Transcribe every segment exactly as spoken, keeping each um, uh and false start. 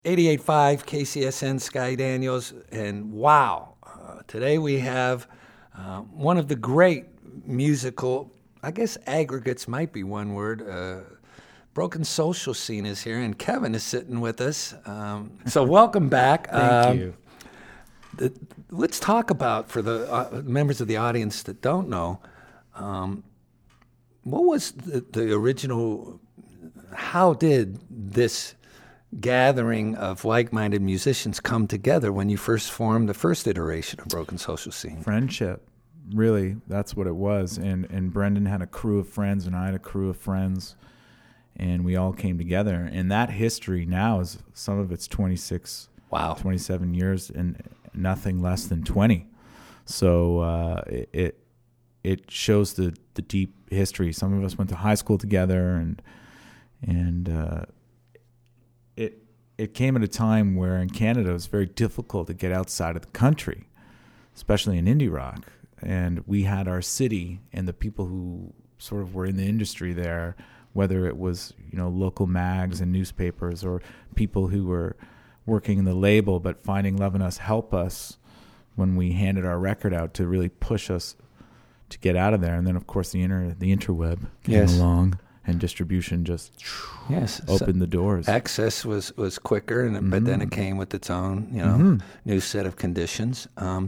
eighty-eight point five K C S N, Sky Daniels, and wow, uh, today we have uh, one of the great musical, I guess aggregates might be one word, uh, Broken Social Scene is here, and Kevin is sitting with us. Um, so welcome back. Thank um, you. The, let's talk about, for the uh, members of the audience that don't know, um, what was the, the original, how did this gathering of like-minded musicians come together when you first formed the first iteration of Broken Social Scene? Friendship, really, that's what it was. And and Brendan had a crew of friends, and I had a crew of friends, and we all came together. And that history now is, some of it's twenty-six, wow, twenty-seven years, and nothing less than twenty. So uh, it, it it shows the the deep history. Some of us went to high school together, and and. Uh, It it came at a time where in Canada it was very difficult to get outside of the country, especially in indie rock. And we had our city and the people who sort of were in the industry there, whether it was, you know, local mags and newspapers or people who were working in the label but finding Love in Us help us when we handed our record out to really push us to get out of there. And then, of course, the inter the interweb came yes. along. And distribution just yes, opened so the doors. Access was, was quicker, and mm-hmm. but then it came with its own, you know, mm-hmm. new set of conditions. Um,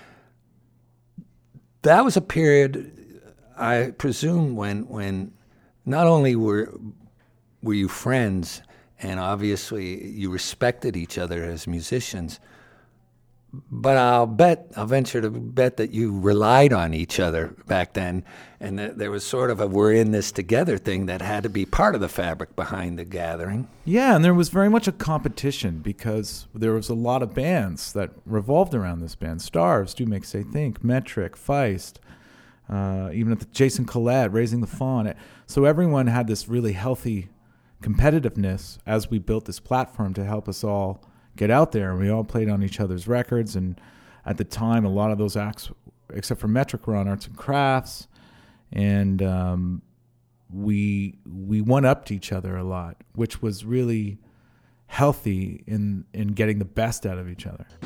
that was a period, I presume, when when not only were were you friends, and obviously you respected each other as musicians, but I'll bet, I'll venture to bet that you relied on each other back then, and that there was sort of a we're in this together thing that had to be part of the fabric behind the gathering. Yeah, and there was very much a competition because there was a lot of bands that revolved around this band. Starves, Do Make Say Think, Metric, Feist, uh, even at the Jason Collette, Raising the Fawn. So everyone had this really healthy competitiveness as we built this platform to help us all get out there. We all played on each other's records, and at the time, a lot of those acts, except for Metric, were on Arts and Crafts, and um, we we one upped each other a lot, which was really healthy in in getting the best out of each other.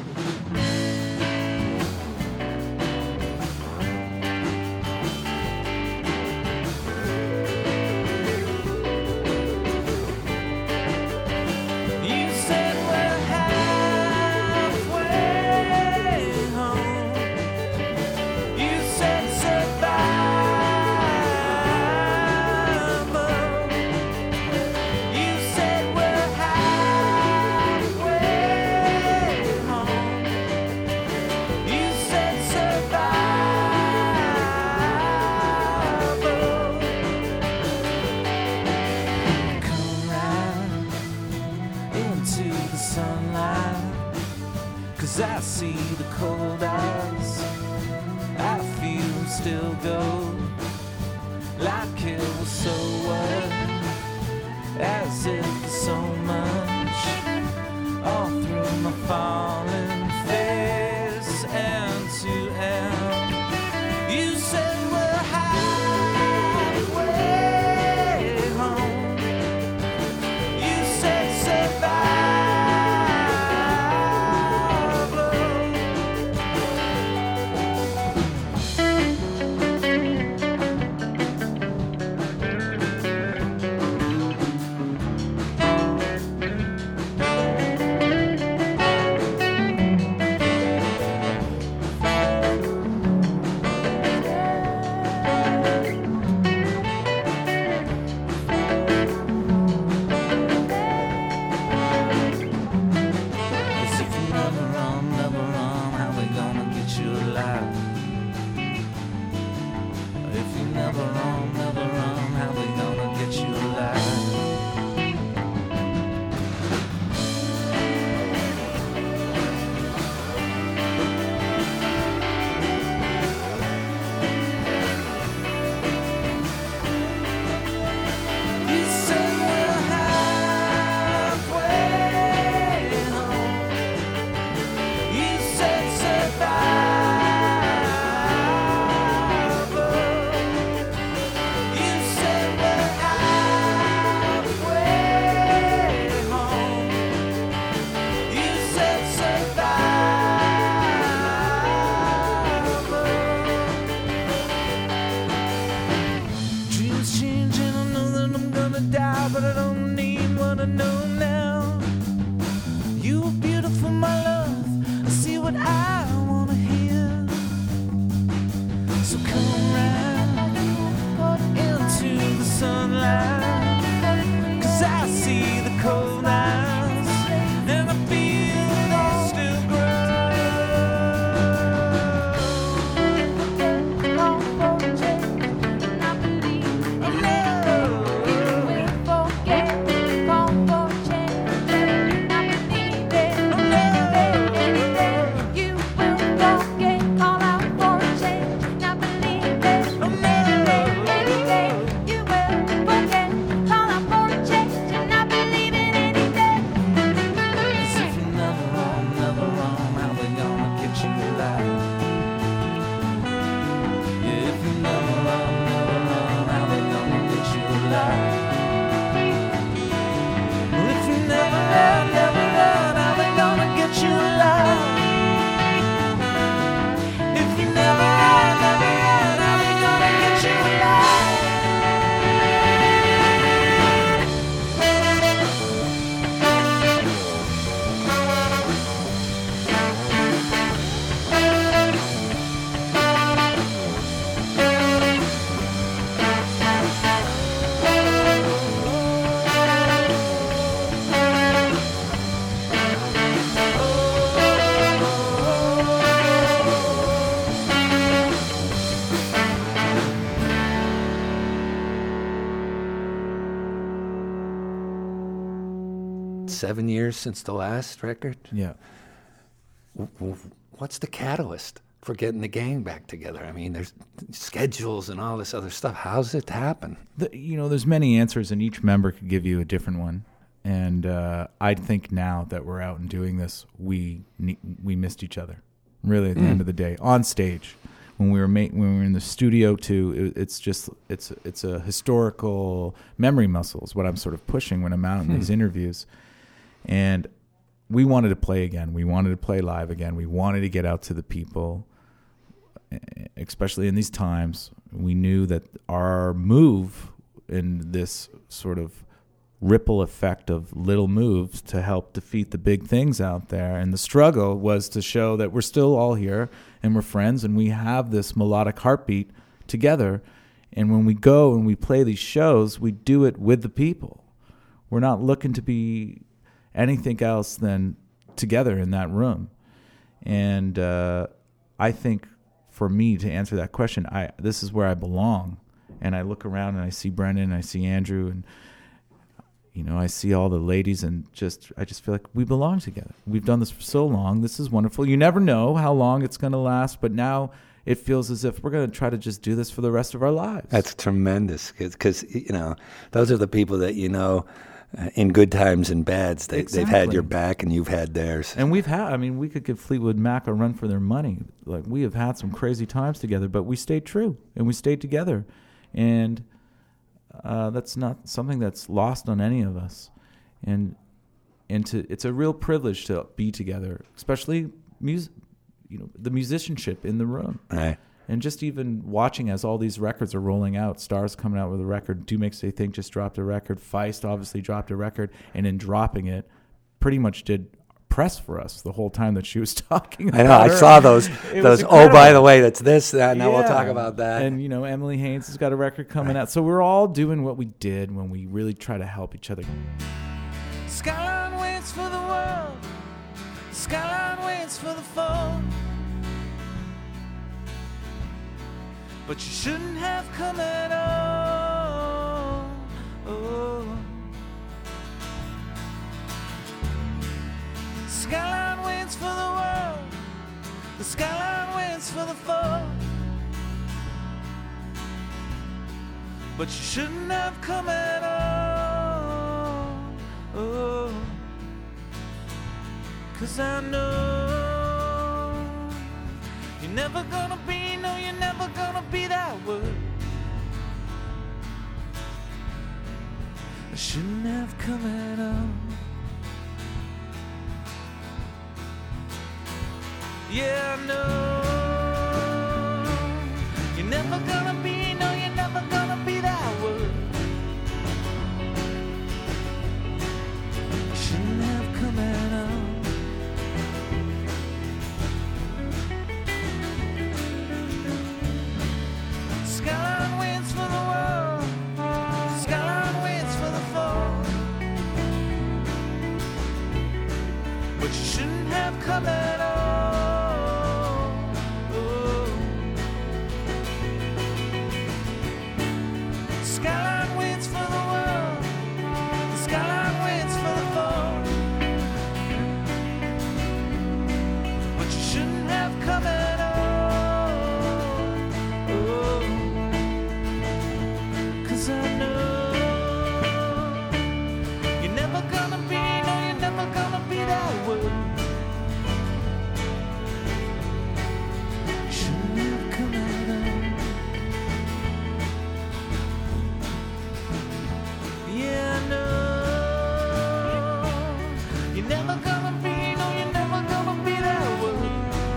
I see the cold eyes, I feel still go like it was so what, as if so much all through my falling face end to end. You said we're halfway home, you said survive. seven years since the last record. Yeah. W- w- What's the catalyst for getting the gang back together? I mean, there's schedules and all this other stuff. How's it happen? The, you know, there's many answers, and each member could give you a different one. And uh, I think now that we're out and doing this, we ne- we missed each other. Really, at the Mm. end of the day, on stage, when we were ma- when we were in the studio too, it, it's just it's it's a historical memory muscle is what I'm sort of pushing when I'm out in Hmm. these interviews. And we wanted to play again. We wanted to play live again. We wanted to get out to the people, especially in these times. We knew that our move in this sort of ripple effect of little moves to help defeat the big things out there. And the struggle was to show that we're still all here and we're friends and we have this melodic heartbeat together. And when we go and we play these shows, we do it with the people. We're not looking to be anything else than together in that room. And uh, I think for me to answer that question, I this is where I belong. And I look around and I see Brendan and I see Andrew and you know, I see all the ladies and just I just feel like we belong together. We've done this for so long. This is wonderful. You never know how long it's going to last, but now it feels as if we're going to try to just do this for the rest of our lives. That's tremendous because, you know, those are the people that, you know, uh, in good times and bads, they, they've had Exactly. your back and you've had theirs. And we've had, I mean, we could give Fleetwood Mac a run for their money. Like, we have had some crazy times together, but we stayed true and we stayed together. And uh, that's not something that's lost on any of us. And and to, it's a real privilege to be together, especially music, you know, the musicianship in the room. Right. And just even watching as all these records are rolling out, Stars coming out with a record, Do Makes They Think just dropped a record, Feist obviously dropped a record, and in dropping it, pretty much did press for us the whole time that she was talking about I know. I her. saw those. It Those. was Oh, by incredible. the way, that's this. That. Now we'll Yeah. talk about that. And, you know, Emily Haynes has got a record coming out. So we're all doing what we did when we really try to help each other. Skyline waits for the world. Skyline waits for the phone. But you shouldn't have come at all. Oh. Skyline waits for the world. The skyline waits for the phone. But you shouldn't have come at all. Oh. 'Cause I know you're never gonna be, no, you're never gonna be that word. I shouldn't have come at all. Yeah, I know you're never gonna be, no, you're never gonna be that word. I shouldn't have come at all. Skyline waits for the world. Skyline waits for the fall. But you shouldn't have come at all. Oh. Skyline waits for the world. The skyline waits for the fall. But you shouldn't have come at all. Oh. 'Cause I know you're never gonna be, no, you're never gonna be that word. You shouldn't have come at all. Yeah, I know you're never gonna be, no, you're never gonna be that word.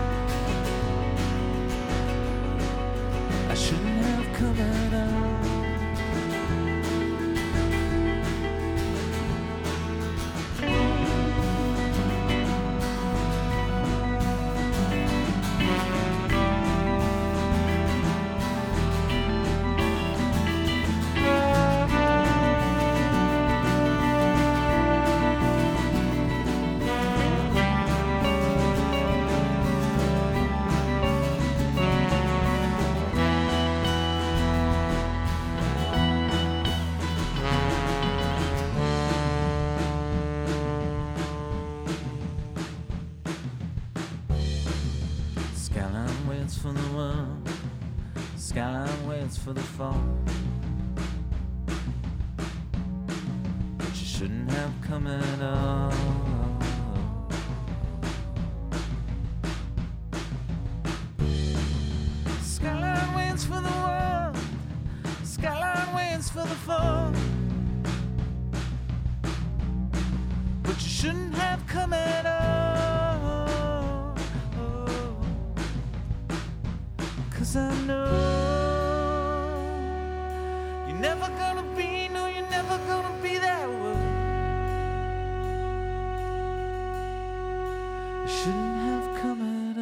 I shouldn't have come at all. waits for the world, skyline waits for the fall. But you shouldn't have come at all. Skyline waits for the world, skyline waits for the fall. But you shouldn't have come at all. Cause I know you're never gonna be, no, you're never gonna be that way. You shouldn't have come at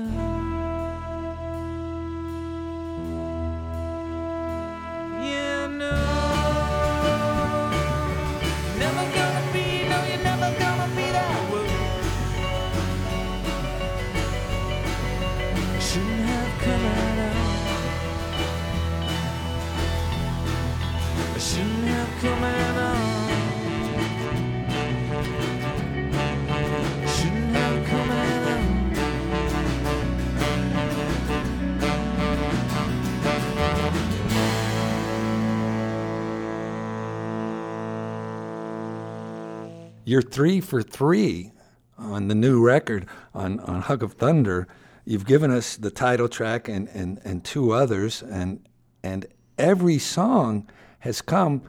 all. Yeah, no. You're never gonna be, no, you're never gonna be that way. You shouldn't have come at all. Shouldn't have come at all. Shouldn't have come at all. You're three for three on the new record on, on Hug of Thunder. You've given us the title track and, and, and two others, and and every song has come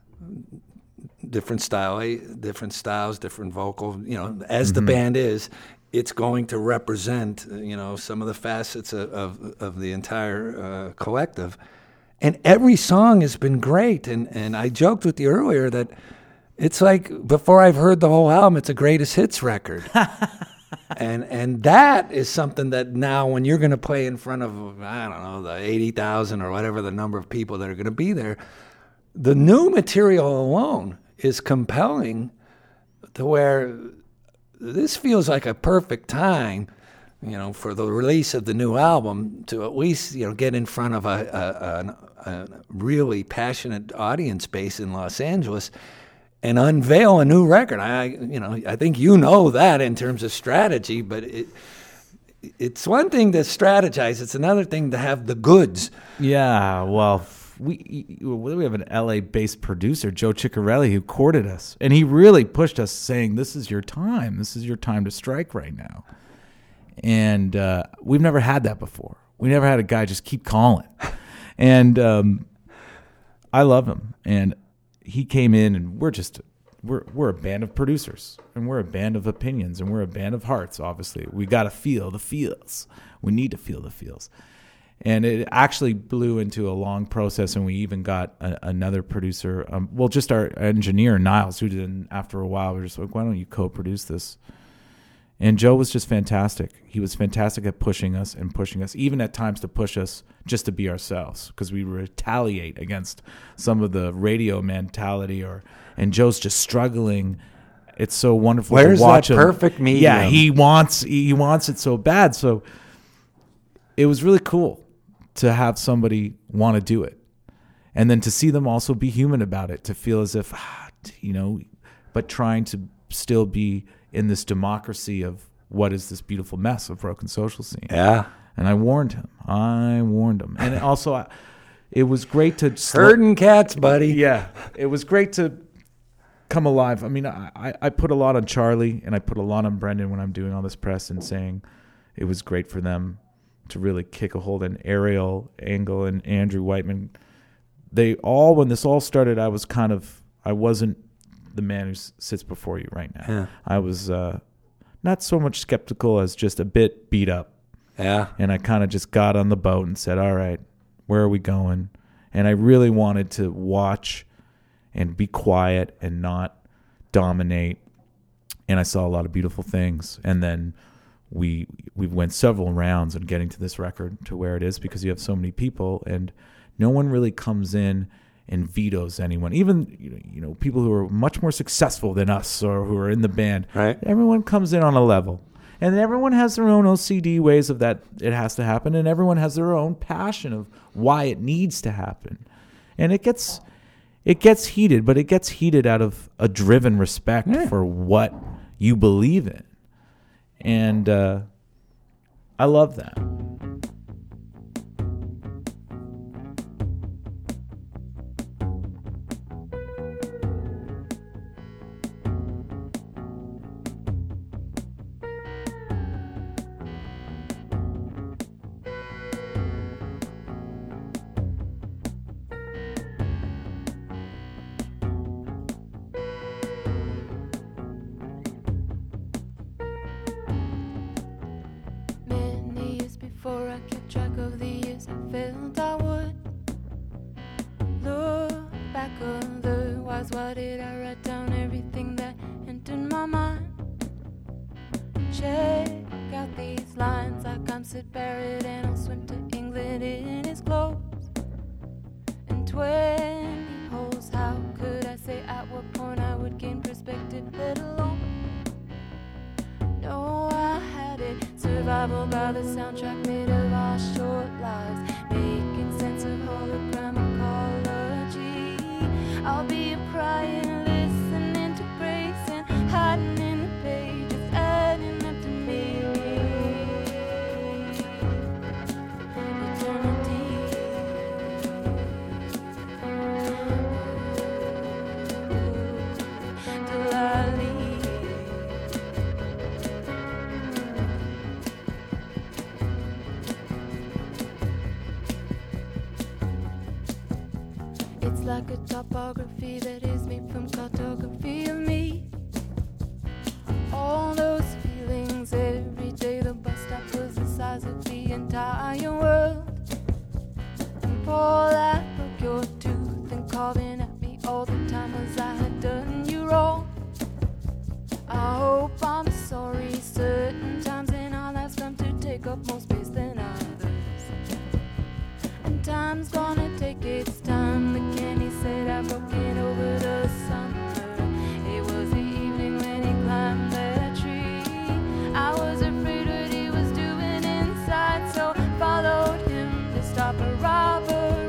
different style, different styles, different vocal. You know, as Mm-hmm. the band is, it's going to represent you know some of the facets of of, of the entire uh, collective. And every song has been great. And and I joked with you earlier that it's like before I've heard the whole album, it's a greatest hits record. And and that is something that now when you're going to play in front of, I don't know, the eighty thousand or whatever the number of people that are going to be there, the new material alone is compelling to where this feels like a perfect time, you know, for the release of the new album to at least, you know, get in front of a, a, a, a really passionate audience base in Los Angeles and unveil a new record. I, you know, I think you know that in terms of strategy, but it, it's one thing to strategize. It's another thing to have the goods. Yeah, well, we we have an L A-based producer, Joe Ciccarelli, who courted us, and he really pushed us, saying, "This is your time. This is your time to strike right now." And uh, we've never had that before. We never had a guy just keep calling, and um, I love him. And he came in, and we're just we're we're a band of producers, and we're a band of opinions, and we're a band of hearts. Obviously, we got to feel the feels. We need to feel the feels. And it actually blew into a long process, and we even got a, another producer. Um, well, just our engineer, Niles, who did. After a while, we were just like, why don't you co-produce this? And Joe was just fantastic. He was fantastic at pushing us and pushing us, even at times to push us just to be ourselves, because we retaliate against some of the radio mentality. Or and Joe's just struggling. It's so wonderful Where's to watch that him. perfect medium? Yeah, he wants he wants it so bad. So it was really cool to have somebody want to do it, and then to see them also be human about it, to feel as if, ah, you know, but trying to still be in this democracy of what is this beautiful mess of broken social scene. Yeah. And I warned him. I warned him. And also, I, it was great to... Slow, Herding cats, buddy. yeah. It was great to come alive. I mean, I, I, I put a lot on Charlie, and I put a lot on Brendan when I'm doing all this press and saying it was great for them to really kick a hold. And Ariel Engel and Andrew Whiteman, they all, when this all started, I was kind of, I wasn't the man who sits before you right now. Yeah. I was uh, not so much skeptical as just a bit beat up. Yeah. And I kind of just got on the boat and said, all right, where are we going? And I really wanted to watch and be quiet and not dominate. And I saw a lot of beautiful things. And then we we went several rounds in getting to this record to where it is, because you have so many people and no one really comes in and vetoes anyone. Even, you know, you know, people who are much more successful than us or who are in the band. Right. Everyone comes in on a level. And everyone has their own O C D ways of that it has to happen, and everyone has their own passion of why it needs to happen. And it gets it gets heated, but it gets heated out of a driven respect Yeah. for what you believe in. And uh, I love that. before I kept track of the years I felt I would look back. Otherwise, why did I write down everything that entered my mind? Check out these lines like I'm Sid Barrett, and I'll swim to England in his clothes. And twenty holes, how could I say at what point I would gain perspective, let alone know I had it? Survival by the soundtrack made of our short lives, making sense of hologram ecology. I'll be a crying, listening to praise and hiding in the pages, adding up to me. It's like a topography that is made from cartography of me. All those feelings every day. The bus stop was the size of the entire world. And Paul, I broke your tooth, and carving at me all the time was I had done you wrong. I hope I'm sorry. Certain times in our lives come to take up more space than others, and time's gonna take its time. The candy said I broke it over the summer. It was the evening when he climbed that tree. I was afraid what he was doing inside, so followed him to stop a robbery.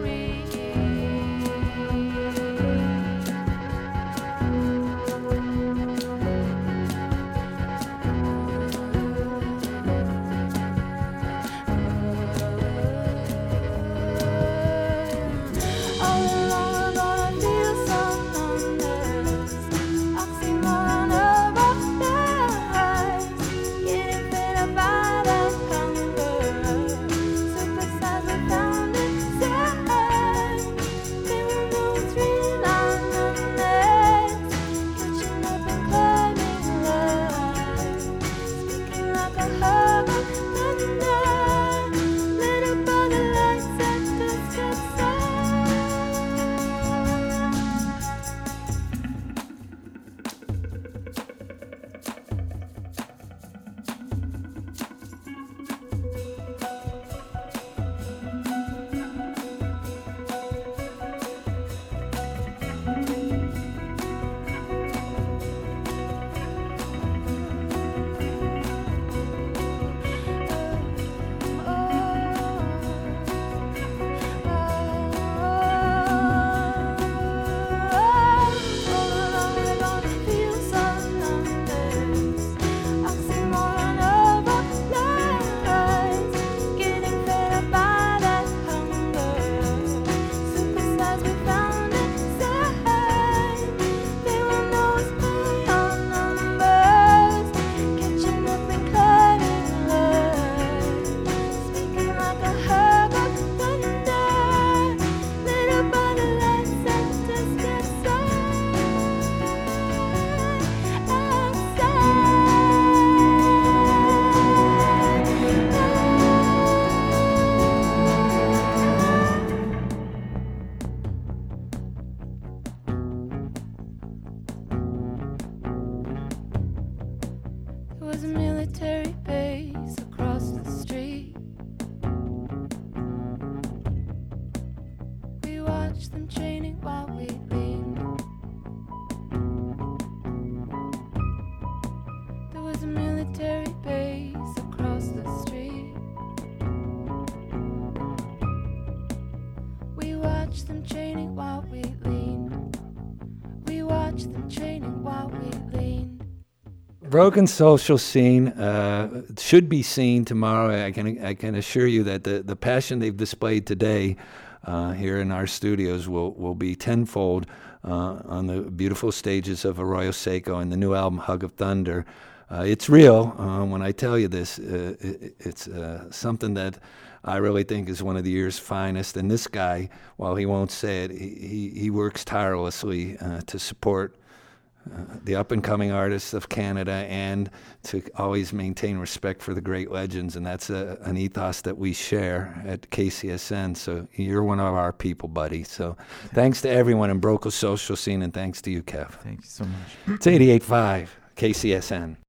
There was a military base across the street. We watched them training while we leaned. There was a military base across the street. We watched them training while we leaned. We watched them training while we leaned. Broken Social Scene uh, should be seen tomorrow. I can I can assure you that the, the passion they've displayed today uh, here in our studios will, will be tenfold uh, on the beautiful stages of Arroyo Seco and the new album Hug of Thunder. Uh, it's real. Uh, when I tell you this, uh, it, it's uh, something that I really think is one of the year's finest. And this guy, while he won't say it, he, he, he works tirelessly uh, to support uh, the up-and-coming artists of Canada, and to always maintain respect for the great legends. And that's a, an ethos that we share at K C S N. So you're one of our people, buddy. So thanks to everyone in Broco Social Scene, and thanks to you, Kev. Thank you so much. It's eighty-eight point five K C S N.